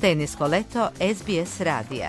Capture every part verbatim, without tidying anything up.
Tenisko leto S B S radija.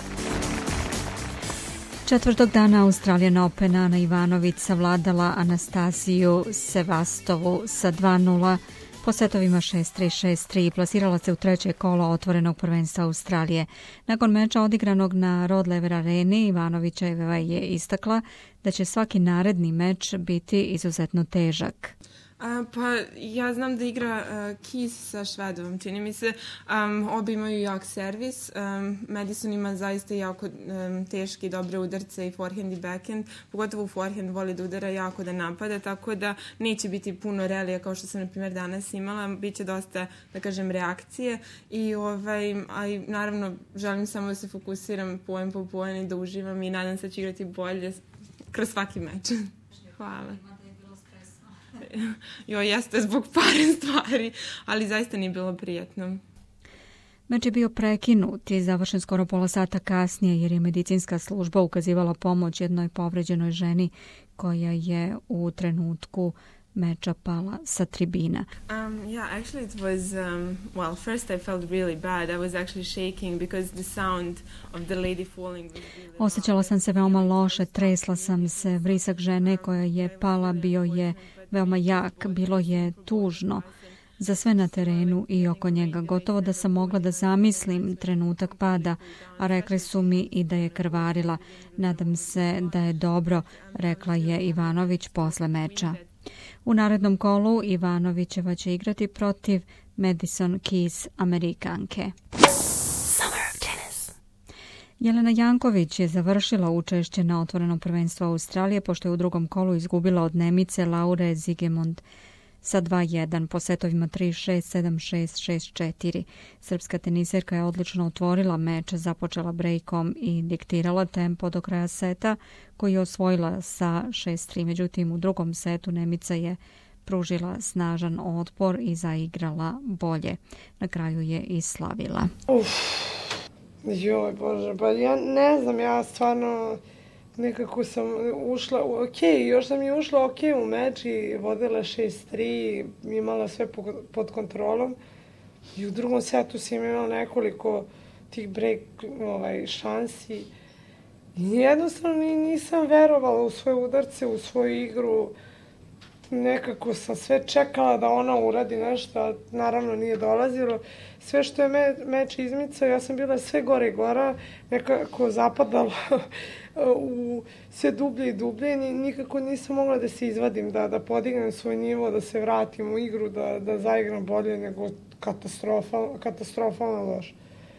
Četvrtog dana Australian Open Ana Ivanović savladala Anastasiju Sevastovu sa dva nula po setovima šest tri šest tri i plasirala se u treće kolo otvorenog prvenstva Australije. Nakon meča odigranog na Rod Laver Areni, Ivanovićeva je istakla da će svaki naredni meč biti izuzetno težak. A, pa ja znam da igra uh, Keys sa Švedovom, čini mi se. Um, obi imaju jak servis. Um, Madison ima zaista jako um, teške i dobre udarce i forehand i backhand. Pogotovo u forehand voli da udara jako da napada, tako da neće biti puno relija kao što sam na primjer danas imala. Biće dosta, da kažem, reakcije i ovaj, a i naravno želim samo da se fokusiram poen po poen i da uživam i nadam se da ću igrati bolje kroz svaki meč. Hvala. Jo, jeste zbog par stvari, ali zaista nije bilo prijetno. Meč je bio prekinut i završen skoro pola sata kasnije jer je medicinska služba ukazivala pomoć jednoj povređenoj ženi koja je u trenutku meča pala sa tribina. Um, yeah, actually it was, um, well, first I felt really bad. I was actually shaking because the sound of the lady falling was really... Osjećala sam se veoma loše, tresla sam se, vrisak žene koja je pala bio je veoma jak, bilo je tužno za sve na terenu i oko njega. Gotovo da sam mogla da zamislim trenutak pada, a rekli su mi i da je krvarila. Nadam se da je dobro, rekla je Ivanović posle meča. U narednom kolu Ivanovićeva će igrati protiv Madison Keys, Amerikanke. Jelena Janković je završila učešće na otvorenom prvenstvu Australije pošto je u drugom kolu izgubila od Nemice Laure Zigemond sa dva jedan po setovima tri šest, sedam šest, šest četiri. Srpska teniserka je odlično otvorila meč, započela brejkom i diktirala tempo do kraja seta koji je osvojila sa šest tri. Međutim, u drugom setu Nemica je pružila snažan otpor i zaigrala bolje. Na kraju je i slavila. Uf. Joj, Bože, pa ja ne znam, ja stvarno nekako sam ušla, ok, još sam i ušla ok u meč i vodila šest tri, imala sve pod kontrolom i u drugom setu sam imala nekoliko tih break ovaj, šansi i jednostavno nisam verovala u svoje udarce, u svoju igru. Nekako sam sve čekala da ona uradi nešto, a naravno nije dolazilo. Sve što je me, meč izmicao, ja sam bila sve gore i gora, nekako zapadala u sve dublje i dublje. Nikako nisam mogla da se izvadim, da, da podignem svoj nivo, da se vratim u igru, da, da zaigram bolje nego katastrofalno, katastrofalno loš.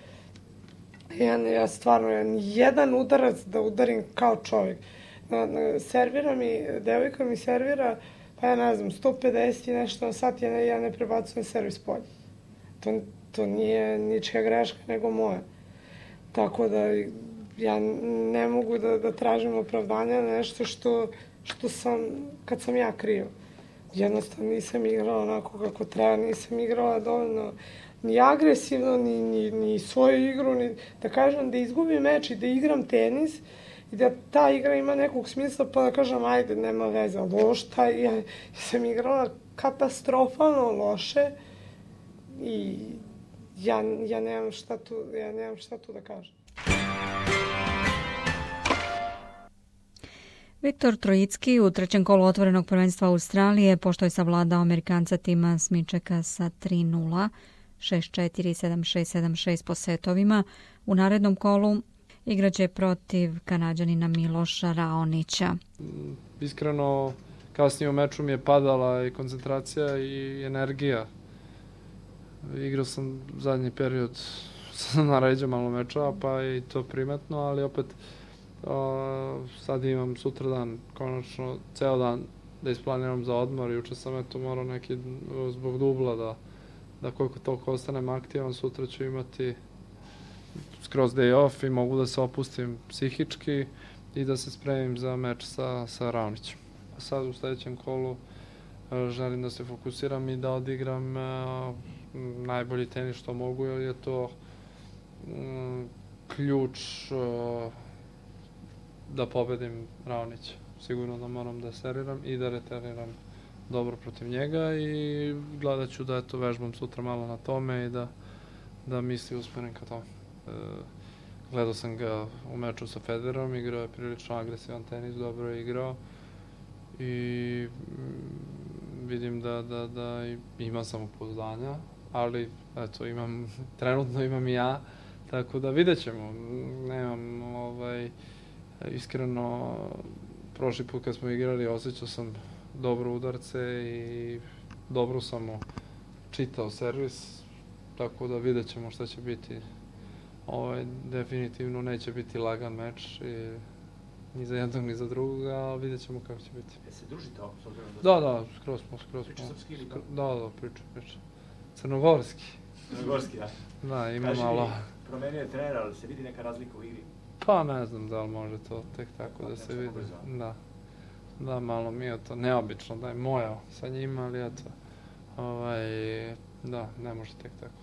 Ja, ja stvarno, ja, jedan udarac da udarim kao čovjek. Na, na, servira mi, devojka mi servira, pa ja ne znam, sto pedeset i nešto na sat, ja ne, ja ne prebacujem servis polje. To, to nije ničija greška, nego moja. Tako da ja ne mogu da, da tražim opravdanja na nešto što, što sam, kad sam ja kriva. Jednostavno nisam igrala onako kako treba, nisam igrala dovoljno ni agresivno, ni, ni, ni svoju igru, ni, da kažem da izgubim meč i da igram tenis, i da ta igra ima nekog smisla, pa da kažem, ajde, nema veze, loš, taj, ja, ja sam igrala katastrofalno loše i ja, ja nemam šta tu, ja nemam šta tu da kažem. Viktor Trojicki u trećem kolu otvorenog prvenstva Australije, pošto je savladao Amerikanca Tima Smičeka sa tri nula, šest četiri, sedam šest, sedam šest po setovima, u narednom kolu igraće protiv Kanađanina Miloša Raonića. Iskreno, kasnije u meču mi je padala i koncentracija i energija. Igrao sam zadnji period na ređe malo meča, pa je i to primetno, ali opet uh, sad imam sutra dan, konačno ceo dan da isplaniram za odmor. Juče sam eto morao neki zbog dubla da, da koliko toliko ostanem aktivan, sutra ću imati skroz day off i mogu da se opustim psihički i da se spremim za meč sa, sa Raonićem. Sad u sledećem kolu želim da se fokusiram i da odigram uh, najbolji tenis što mogu, jer je to um, ključ uh, da pobedim Raonića. Sigurno da moram da seriram i da reteriram dobro protiv njega i gledat ću da eto vežbam sutra malo na tome i da da misli usmeren ka tome. Gledao sam ga u meču sa Federerom, igrao je prilično agresivan tenis, dobro je igrao i vidim da, da, da ima samopouzdanja, ali eto, imam, trenutno imam i ja, tako da vidjet ćemo. Nemam, ovaj, iskreno, prošli put kad smo igrali osjećao sam dobro udarce i dobro sam mu čitao servis, tako da vidjet ćemo šta će biti. Ovaj, definitivno neće biti lagan meč, i, ni za jednog ni za drugog, a vidjet ćemo kako će biti. E se družite ovo, s obzirom da... Da, da, skroz smo, skroz smo. Priča srpski ili kako? Da, da, priča, priča. Crnogorski. Crnogorski, da. Da, ima Kaži malo... mi, promenio je trener, ali se vidi neka razlika u igri? Pa ne znam da li može to tek tako da se vidi. Da, da, malo mi je to neobično, da je moja sa njima, ali eto, ovaj, da, ne može tek tako.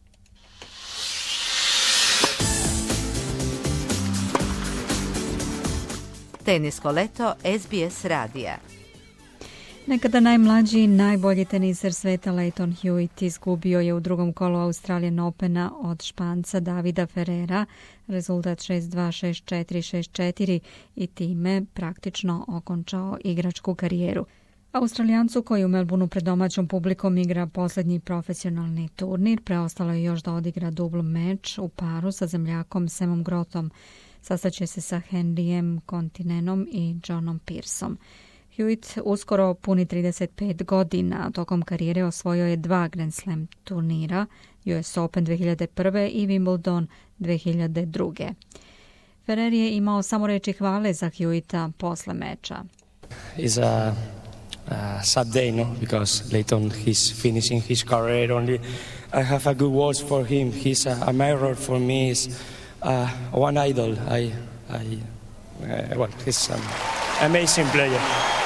Tenisko leto S B S radija. Nekada najmlađi i najbolji teniser sveta Lleyton Hewitt izgubio je u drugom kolu Australian Opena od Španca Davida Ferrera, rezultat šest dva, šest četiri, šest četiri i time praktično okončao igračku karijeru. Australijancu koji u Melbourneu pred domaćom publikom igra posljednji profesionalni turnir, preostalo je još da odigra dubl meč u paru sa zemljakom Samom Grothom. Sastaće se sa Henryjem Kontinenom i Johnom Pearsom. Hewitt uskoro puni trideset pet godina, tokom karijere osvojio je dva Grand Slam turnira, U S Open dve hiljade prve i Wimbledon dve hiljade druge. Ferrer je imao samo reči hvale za Hewitta posle meča. It's a, a sad day, no, because Lleyton he's finishing his career. Only I have a good words for him. He's a, a mirror for me. He's uh, one idol. I, I, uh, well, he's an amazing player.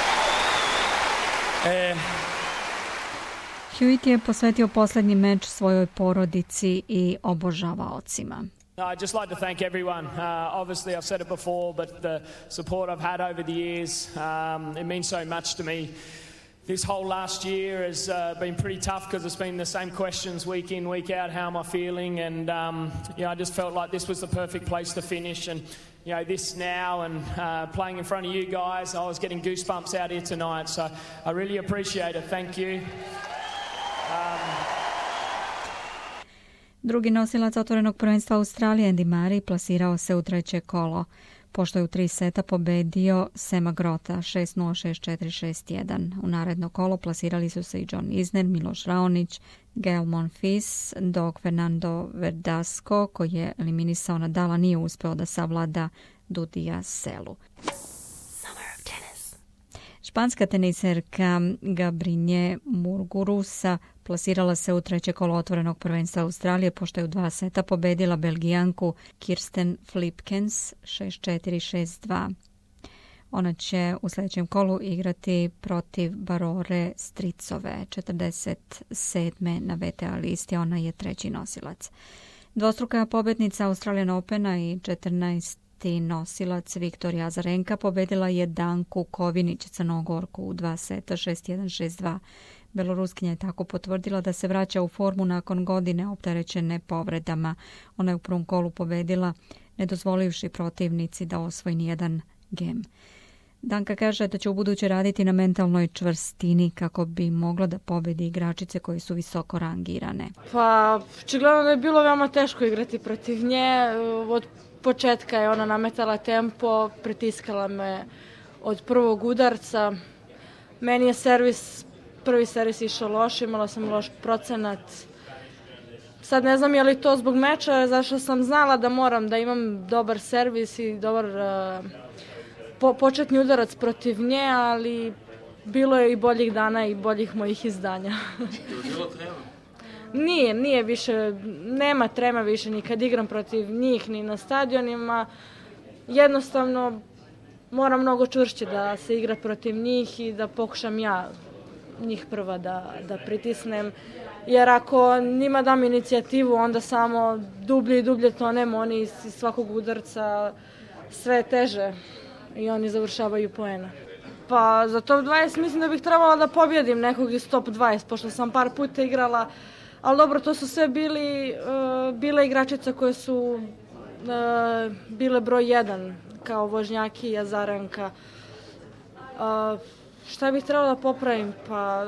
Uh, Hewitt je posvetio posljednji meč svojoj porodici i obožavaocima. No, I'd just like to thank everyone. Uh, obviously, I've said it before, but the support I've had over the years, um, it means so much to me. This whole last year has uh, been pretty tough because it's been the same questions week in, week out. How am I feeling? And um, you know, I just felt like this was the perfect place to finish. And you know, this now and uh, playing in front of you guys, I was getting goosebumps out here tonight. So I really appreciate it. Thank you. Um, Drugi nosilac otvorenog prvenstva Australije, Andy Murray, plasirao se u treće kolo, pošto je u tri seta pobedio Sama Grotha šest nula, šest četiri, šest jedan. U naredno kolo plasirali su se i John Isner, Miloš Raonić, Gael Monfils, dok Fernando Verdasco, koji je eliminisao Nadala, nije uspeo da savlada Dudija Selu. Španska teniserka Gabrinje Muguruza plasirala se u treće kolo otvorenog prvenstva Australije, pošto je u dva seta pobedila Belgijanku Kirsten Flipkens šest četiri, šest dva. Ona će u sljedećem kolu igrati protiv Barore Stricove, četrdeset sedme na V T A listi, ona je treći nosilac. Dvostruka pobednica Australian Opena i četrnaesti nosilac Viktorija Azarenka pobedila je Danku Kovinić, Crnogorku, u dva seta šest jedan, šest dva. Beloruskinja je tako potvrdila da se vraća u formu nakon godine opterećene povredama. Ona je u prvom kolu pobedila, ne dozvolivši protivnici da osvoji nijedan gem. Danka kaže da će u buduće raditi na mentalnoj čvrstini kako bi mogla da pobedi igračice koje su visoko rangirane. Pa, očigledno da je bilo veoma teško igrati protiv nje. Od početka je ona nametala tempo, pritiskala me od prvog udarca. Meni je servis, prvi servis išao loš, imala sam loš procenat. Sad ne znam je li to zbog meča, zašto sam znala da moram da imam dobar servis i dobar uh, po, početni udarac protiv nje, ali bilo je i boljih dana i boljih mojih izdanja. Je bilo trema? Nije, nije više, nema trema više ni kad igram protiv njih, ni na stadionima. Jednostavno moram mnogo čvršće da se igra protiv njih i da pokušam ja njih prva da, da pritisnem. Jer ako njima dam inicijativu, onda samo dublje i dublje tonem, oni iz svakog udarca sve teže i oni završavaju poena. Pa za top dvadeset mislim da bih trebala da pobjedim nekog iz top dvadeset, pošto sam par puta igrala Ali dobro, to su sve bili, uh, bile igračice koje su uh, bile broj jedan, kao Vožnjaki i Azarenka. Uh, šta bih trebala da popravim? Pa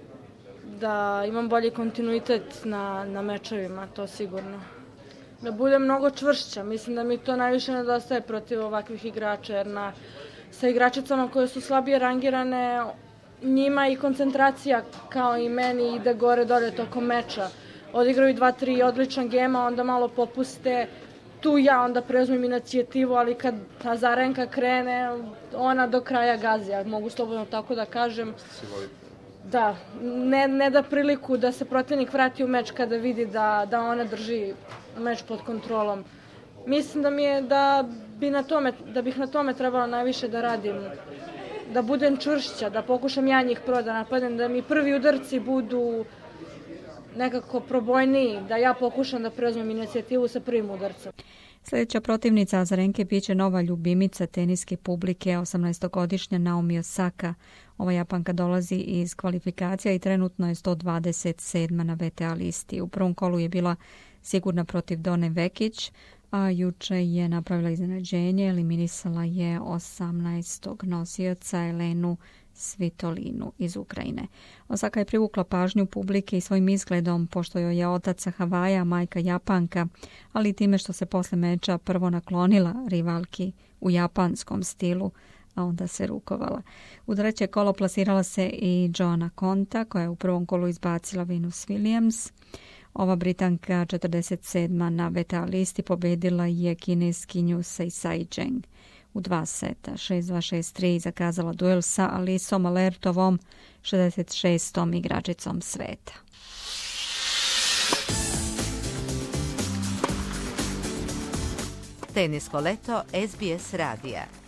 da imam bolji kontinuitet na, na mečevima, to sigurno. Da budem mnogo čvršća, mislim da mi to najviše nedostaje protiv ovakvih igrača, jer na, sa igračicama koje su slabije rangirane, njima i koncentracija kao i meni ide gore dolje tokom meča. Odigraju dva, tri odličan gema, onda malo popuste, tu ja onda preuzmem inicijativu, ali kad Azarenka krene, ona do kraja gazi, ja mogu slobodno tako da kažem. Da, ne, ne da priliku da se protivnik vrati u meč kada vidi da, da ona drži meč pod kontrolom. Mislim da mi je da bi na tome, da bih na tome trebala najviše da radim, da budem čvršća, da pokušam ja njih prvo da napadnem, da mi prvi udarci budu nekako probojniji, da ja pokušam da preuzmem inicijativu sa prvim udarcem. Sljedeća protivnica Azarenke biće nova ljubimica teniske publike, osamnaestogodišnja Naomi Osaka. Ova Japanka dolazi iz kvalifikacija i trenutno je sto dvadeset sedma na V T A listi. U prvom kolu je bila sigurna protiv Done Vekić, a juče je napravila iznenađenje, eliminisala je osamnaestog nosioca Elenu Svitolinu iz Ukrajine. Osaka je privukla pažnju publike i svojim izgledom, pošto joj je otac sa Havaja, majka Japanka, ali i time što se posle meča prvo naklonila rivalki u japanskom stilu, a onda se rukovala. U treće kolo plasirala se i Joanna Konta, koja je u prvom kolu izbacila Venus Williams. Ova Britanka, četrdeset sedma na V T A listi, pobedila je kineskinju Seisai Zheng u dva seta, šest dva šest tri, zakazala duel sa Alisom Alertovom, šezdeset šestom igračicom sveta. Tenisko leto S B S radija.